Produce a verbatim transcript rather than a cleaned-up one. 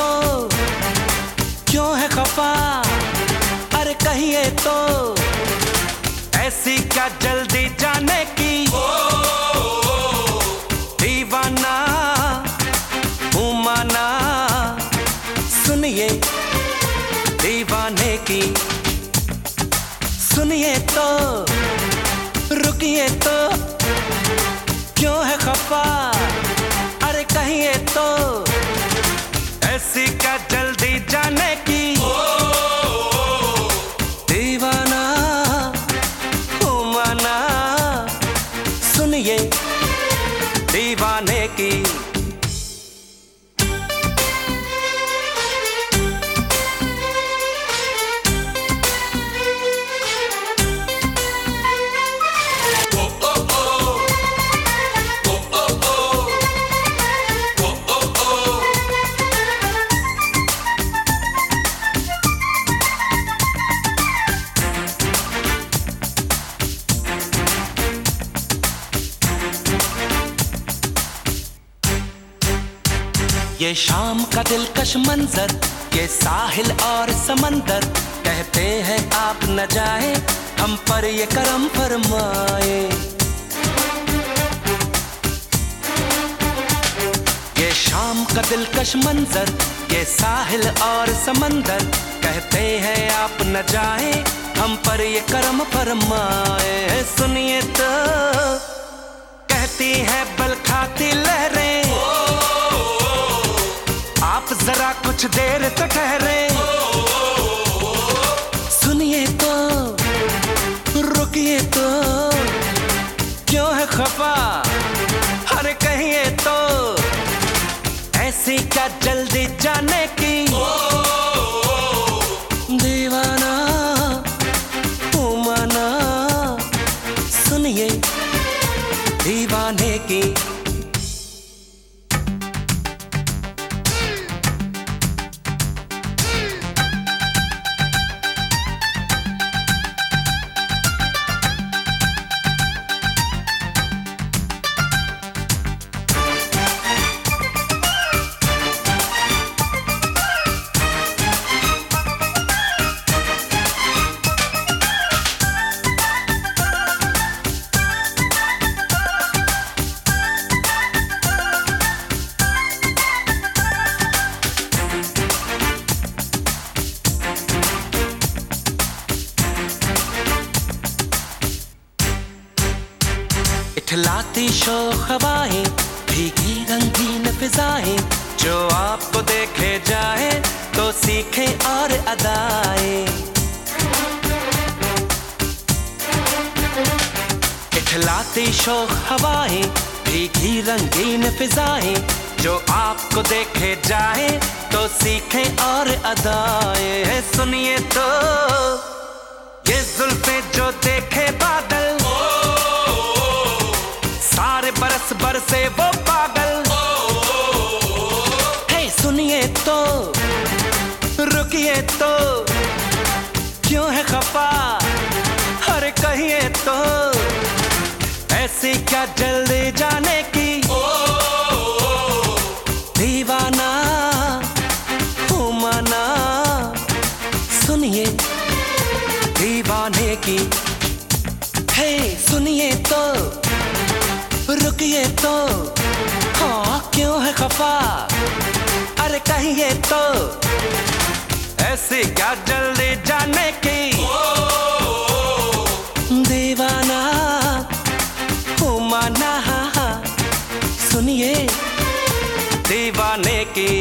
क्यों है खफा, अरे कहिए तो ऐसी क्या जल्दी जाने की। दीवाना हूँ माना, सुनिए दीवाने की। सुनिए तो रुकिए तो, क्यों है खफा, अरे कहिए तो ऐसी क्या जल्दी जाने की। दीवाना हूँ माना, सुनिए दीवाने की। ये शाम का दिलकश मंजर, ये साहिल और समंदर, कहते हैं आप न जाए, हम पर ये करम फरमाए। ये शाम का दिलकश मंजर, ये साहिल और समंदर, कहते हैं आप न जाए, हम पर ये करम फरमाए। सुनिए तो कहती है बल खाती लहरें, आप जरा कुछ देर तो ठहरे। सुनिए तो रुकिए तो, क्यों है खफा, अरे कहिए तो ऐसी क्या जल्दी जाने की। दीवाना हूँ माना, सुनिए दीवाने की। इठलाती शोख हवाएं, भीगी रंगीन फिजाएं, जो आपको देखे जाए तो सीखे और अदाएं। इठलाती शोख हवाएं, भीगी रंगीन फिजाएं, जो आपको देखे जाए तो सीखे और अदाएं। सुनिए तो ये जुल्फे जो देखे बादल, सारे बरस बरसे वो पागल। हे सुनिए तो रुकिए तो, क्यों है खफा, अरे कहिए तो ऐसी क्या जल्दी जाने की। दीवाना हूँ माना, सुनिए दीवाने की। हे सुनिए तो रुकिए तो, हाँ क्यों है खफा, अरे कहिए तो ऐसी क्या जल्दी जाने की। दीवाना हूँ माना, सुनिए दीवाने की।